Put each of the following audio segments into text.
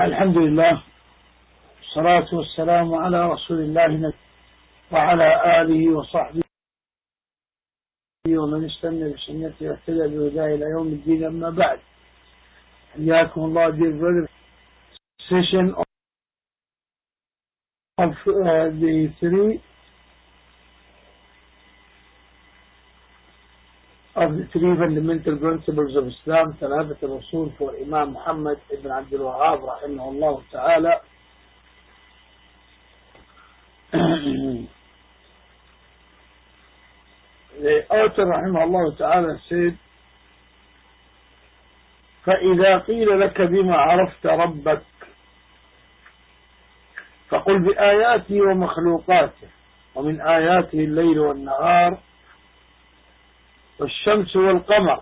الحمد لله والصلاة والسلام على رسول الله وعلى آله وصحبه ومن استنى بسنته واهتدى بهداه إلى يوم الدين. أما بعد, حياكم الله dear brother. Session of the three fundamental principles of Islam, ثلاثة الأصول for Imam Muhammad ibn Abdul Wahhab رحمه الله تعالى. The author رحمه الله تعالى said, فإذا قيل لك بما عرفت ربك فقل بآياته ومخلوقاته، ومن آياته الليل والنهار والشمس والقمر،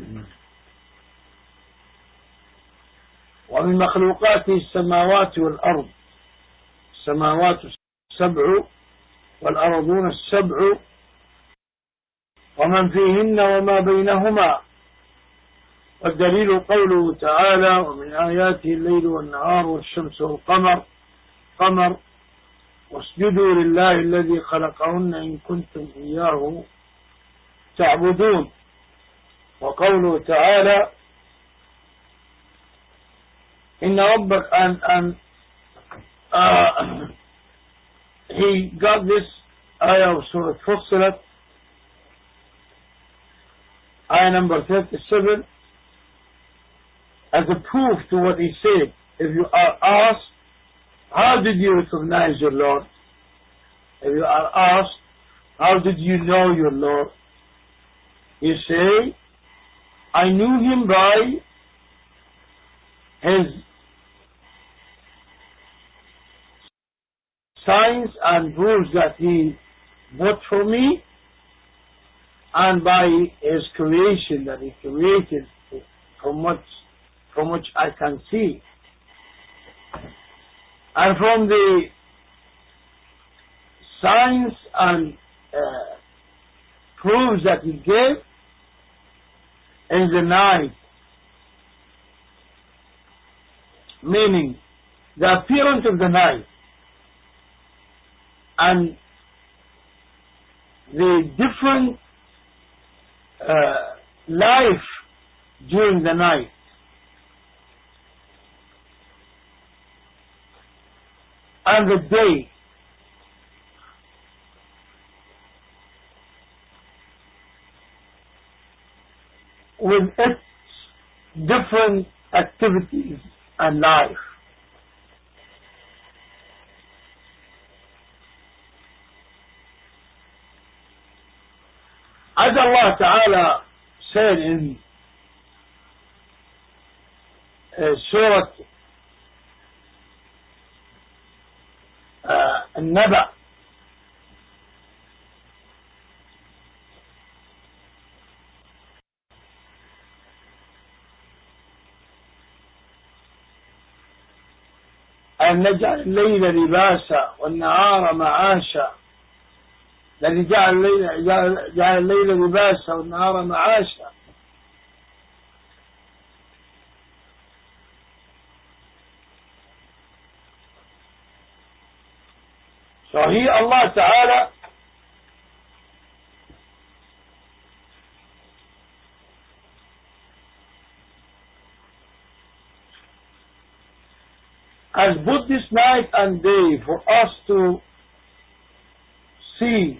ومن مخلوقاته السماوات والأرض، السماوات السبع والأرضون السبع ومن فيهن وما بينهما، والدليل قوله تعالى ومن آياته الليل والنهار والشمس والقمر قمر واسجدوا لله الذي خلقهن إن كنتم إياه تعبدون. وقوله تعالى إن ربك he got this ayah of Surah Fussilat, ayah number 37, as a proof to what he said. If you are asked, how did you recognize your Lord? If you are asked, how did you know your Lord? You say, I knew him by his signs and rules that he brought for me, and by his creation that he created from which I can see, and from the signs and proofs that he gave in the night, meaning the appearance of the night and the different life during the night, and the day, with its different activities and life. As Allah Ta'ala said in Surah An-Naba, أن نجعل الليل لباسا والنهار معاشا، الذي جعل الليل لباسا والنهار معاشا. So here Allah Ta'ala has put this night and day for us to see.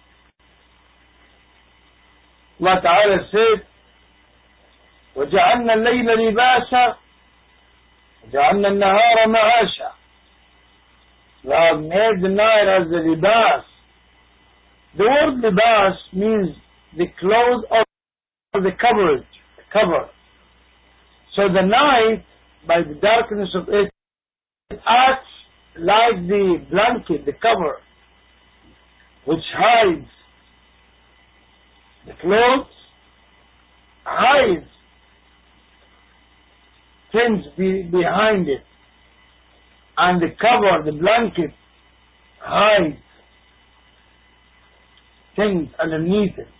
Allah Ta'ala said, وَجَعَلْنَا اللَّيْلَ لِبَاسًا وَجَعَلْنَا النَّهَارَ مَعَاشًا. We have made the night as the libas. The word libas means the clothes or the coverage, the cover. So the night, by the darkness of it acts like the blanket, the cover, which hides the clothes, hides things behind it, and the cover, the blanket, hides things underneath it.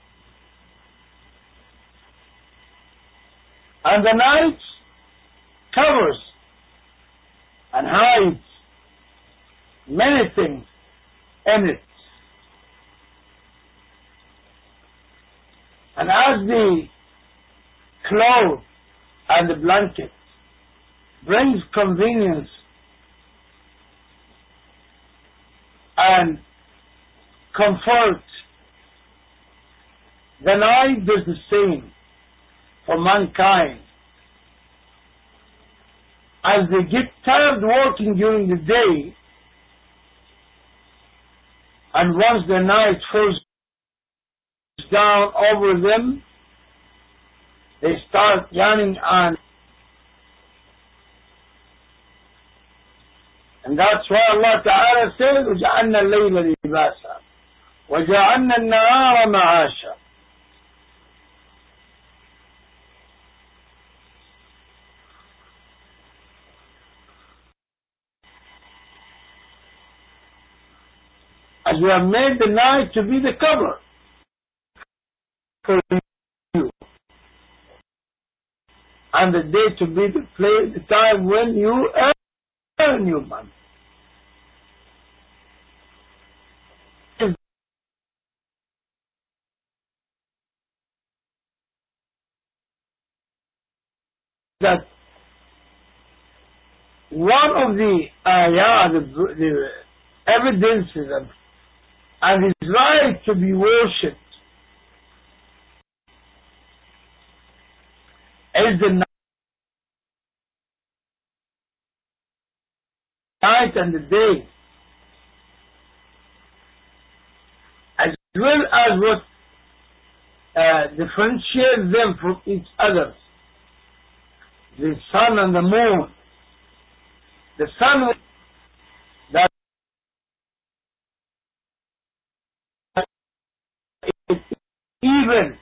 And the night covers and hides many things in it. And as the cloth and the blanket brings convenience and comfort, the night does the same for mankind. As they get tired working during the day, and once the night falls down over them, they start yawning and that's why Allah Ta'ala says, وَجَعَلْنَا اللَّيْلَ لِبَاسًا وَجَعَلْنَا النَّهَارَ مَعَاشًا. As we have made the night to be the cover for you, and the day to be the time when you earn your money. That one of the the evidences and his right to be worshipped is the night and the day, as well as what differentiates them from each other. The sun and the moon. The sun that it even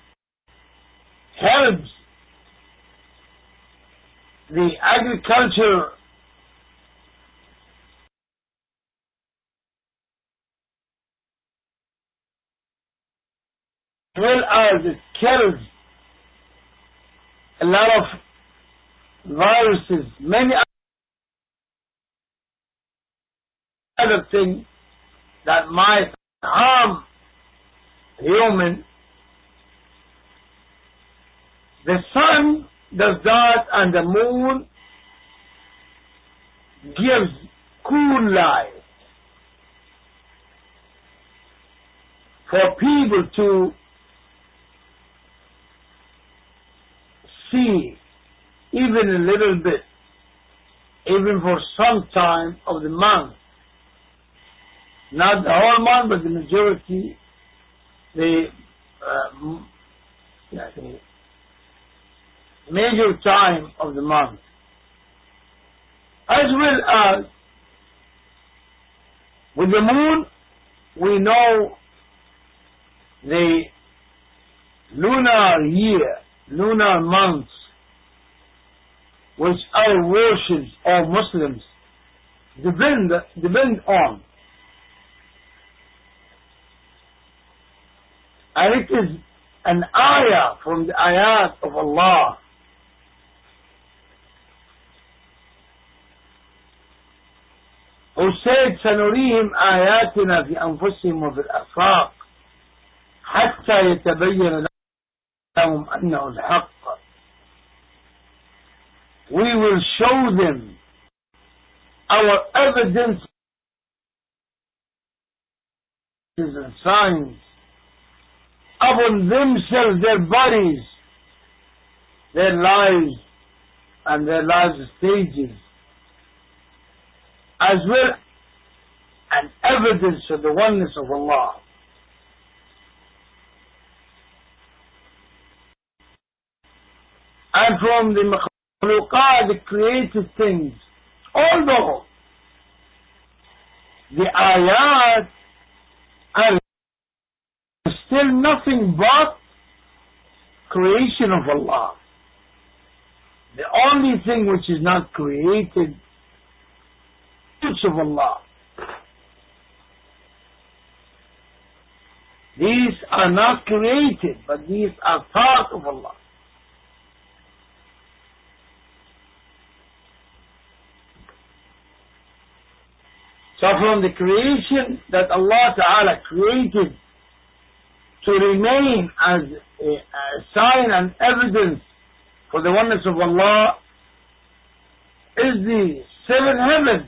helps the agriculture as well as it kills a lot of viruses, many other things that might harm human. The sun does that, and the moon gives cool light for people to see even a little bit, even for some time of the month. Not the whole month, but the majority, the major time of the month. As well as with the moon, we know the lunar year, lunar months, which our worships or Muslims depend on. And it is an ayah from the ayat of Allah. Who said, سنريهم آياتنا في أنفسهم وفي الآفاق حتى يتبين لهم أنه الحق. We will show them our evidences and signs upon themselves, their bodies, their lives, and their life stages, as well as evidence of the oneness of Allah. And from the makhluqat, the created things, although the ayat are still nothing but creation of Allah. The only thing which is not created is of Allah. These are not created, but these are part of Allah. So from the creation that Allah Ta'ala created to remain as a sign and evidence for the oneness of Allah is the seven heavens.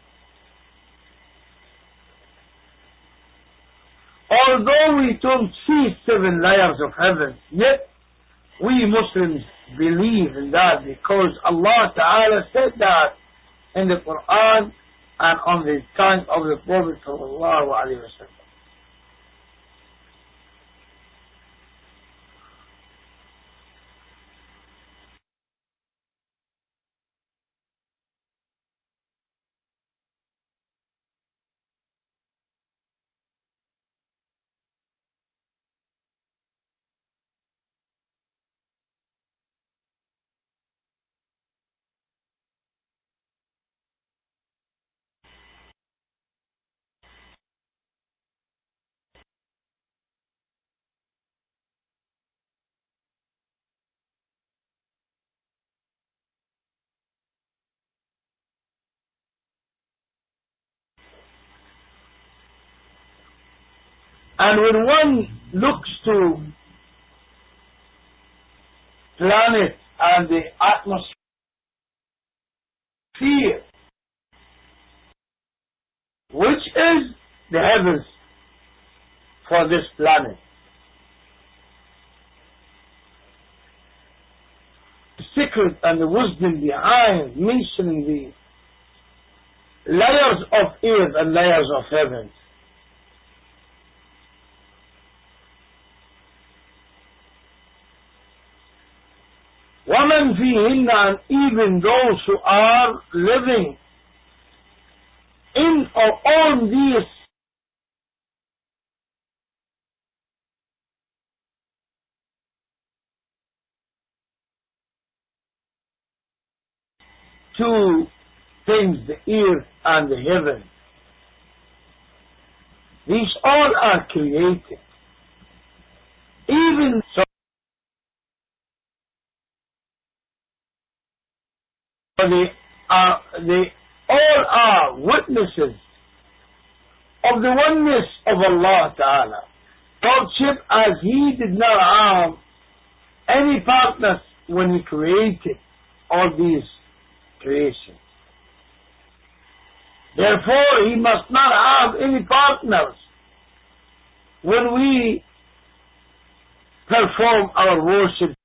Although we don't see seven layers of heaven, yet we Muslims believe in that because Allah Ta'ala said that in the Quran and on the time of the Prophet Sallallahu Alaihi Wasallam. And when one looks to planet and the atmosphere, which is the heavens for this planet, the secret and the wisdom behind mentioning the layers of earth and layers of heavens. وَمَنْ فِيهِنَّ, and even those who are living in or on these two things, the earth and the heaven. These all are created. Even so, they all are witnesses of the oneness of Allah Ta'ala. Lordship, as He did not have any partners when He created all these creations. Therefore, He must not have any partners when we perform our worship.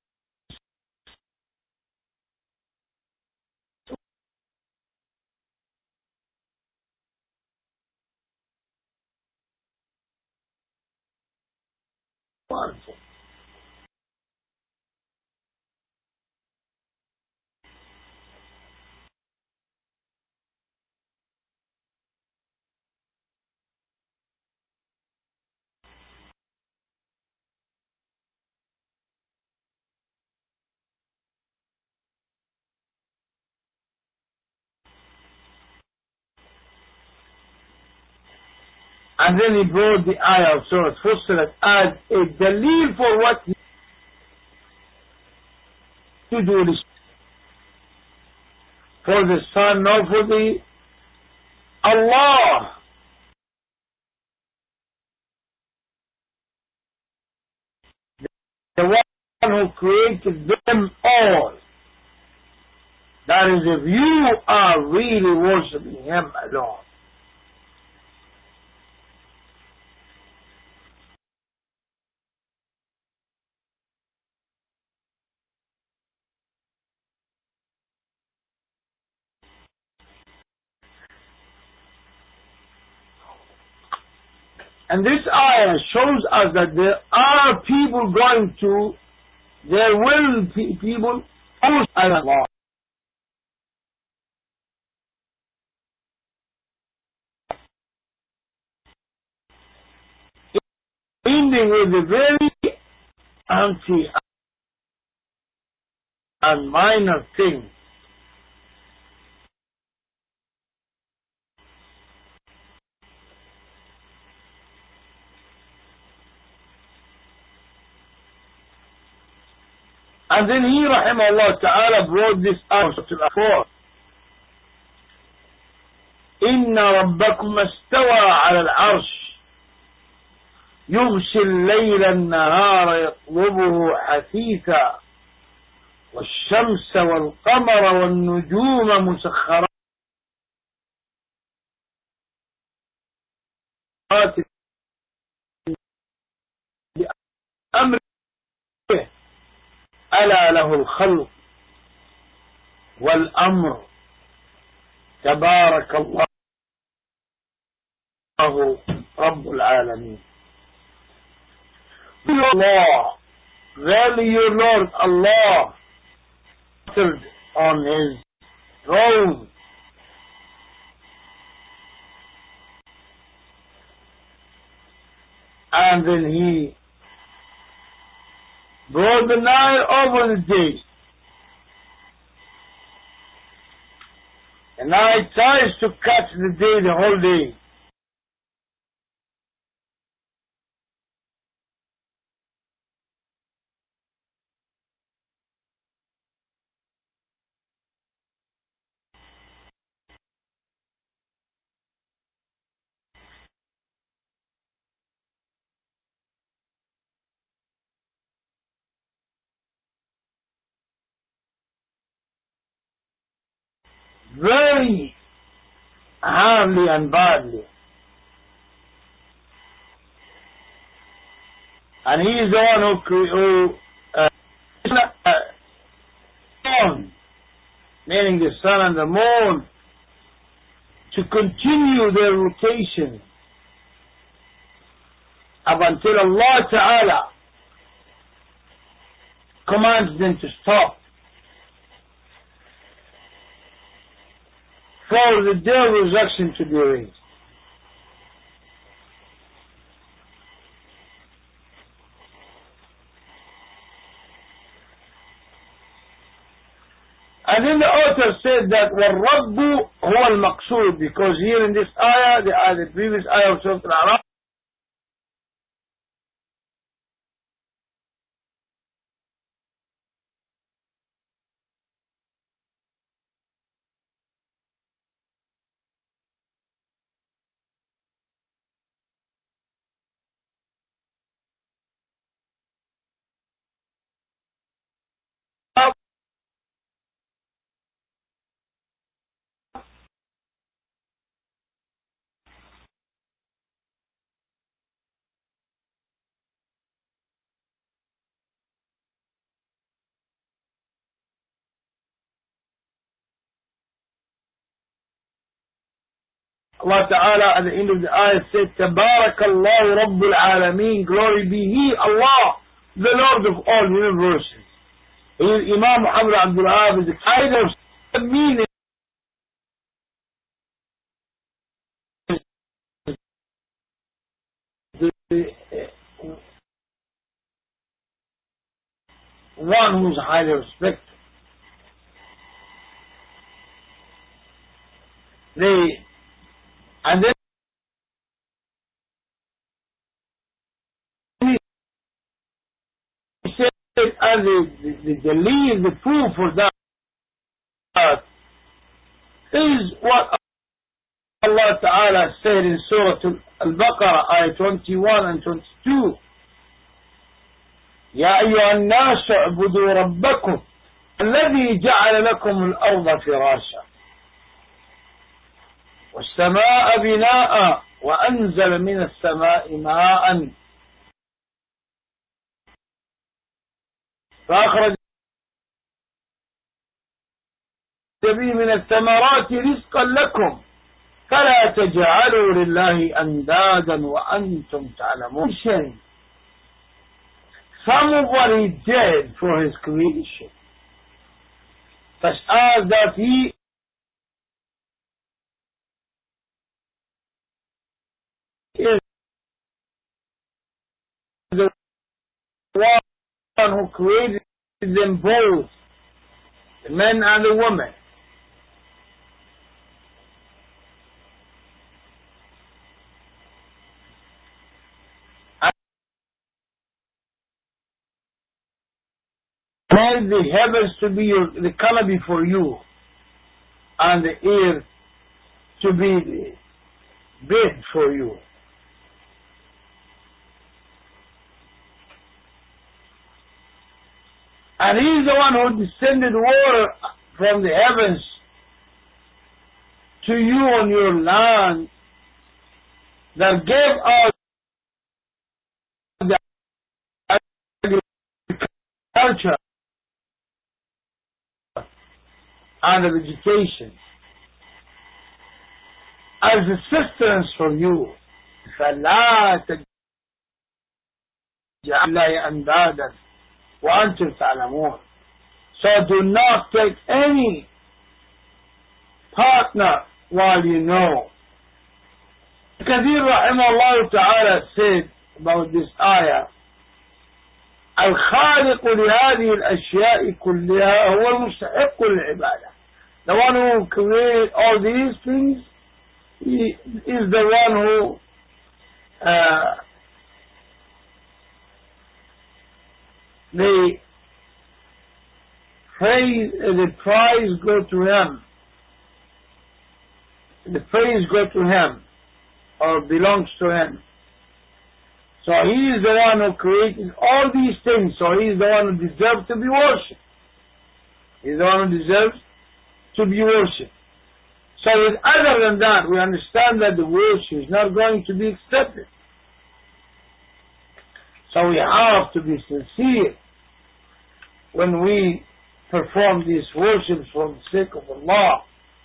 And then he brought the ayah of Surah Fussilat as a dalil for what he to do this for the Son, nor for the Allah. The one who created them all. That is, if you are really worshiping Him alone. And this ayah shows us that there are people going to, there will be people who Allah. Ending with a very anti and minor thing. And then he, rahimahullah ta'ala, brought this out to the fourth. إن ربكم استوى على العرش يغشي الليل النهار يطلبه حثيثا والشمس والقمر والنجوم مسخرات بأمره ألا له الخلق والأمر تبارك الله رب العالمين. Allah, verily your Lord Allah settled on his throne and then he brought the night over the day. The night tries to catch the day the whole day. Very hardly and badly. And he is the one who sun, meaning the sun and the moon, to continue their rotation up until Allah Ta'ala commands them to stop for the day of resurrection to be raised. And then the author said that وَالرَّبُّ هُوَ الْمَقْصُودِ, because here in this ayah, the previous ayah of Surah Al-A'raf, Allah Ta'ala at the end of the ayah said, تَبَارَكَ اللَّهُ رَبُّ الْعَالَمِينَ, glory be He, Allah, the Lord of all universes. Imam Muhammad Abdul Wahab is the kind of meaning one who is highly respected. And then he said, and the proof for that is what Allah Ta'ala said in Surah Al-Baqarah, ayah 21 and 22. يا أيها الناس اعبدوا ربكم الذي جعل لكم الأرض فراشا والسماء بناء وأنزل من السماء ماء فأخرج به من الثمرات رزقا لكم فلا تجعلوا لله أندادا وأنتم تعلمون. Some of what He did for His creation, such as that He is the one who created them both, the men and the women. Made the heavens to be the canopy for you, and the earth to be the bed for you. And He is the one who descended water from the heavens to you on your land, that gave us the agriculture and the vegetation as a sustenance for you. فَلَا تَجْعَلْ اللَّهِ أَنْدَادًا وَأَنْتُمْ تَعْلَمُونَ. So do not take any partner while you know. Kathir rahimahullah ta'ala said about this ayah, الخالق لهذه الأشياء كلها هو المستحق للعبادة. The one who created all these things, he is the one who the praise go to Him. The praise go to Him, or belongs to Him. So He is the one who created all these things. So He is the one who deserves to be worshipped. He is the one who deserves to be worshipped. So with other than that, we understand that the worship is not going to be accepted. So we have to be sincere when we perform these worships for the sake of Allah.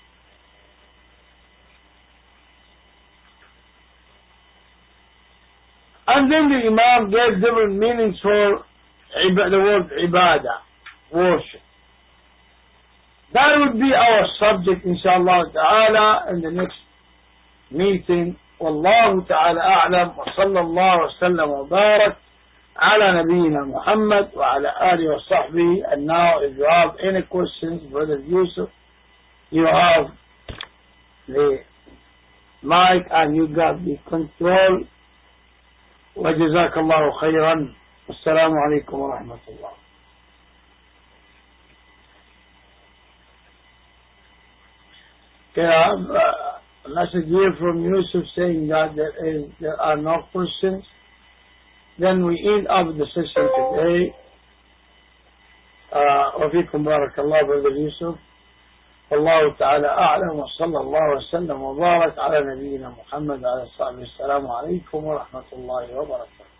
And then the Imam gave different meanings for the word ibadah, worship. That would be our subject, inshallah ta'ala, in the next meeting. Wallahu ta'ala a'lam, wa sallallahu wa sallam wa barak ala nabiyyina Muhammad wa ala alihi wa sahbihi. And now, if you have any questions, Brother Yusuf, you have the mic and you got the control. وجزاك الله خيرا والسلام عليكم ورحمة الله. Okay, I have a message here from Yusuf saying that there are no questions. Then we end up the session today. وفيكم بارك الله Brother Yusuf. والله تعالى أعلم وصلى الله وسلم وبارك على نبينا محمد وعلى آله وصحبه. السلام عليكم ورحمة الله وبركاته.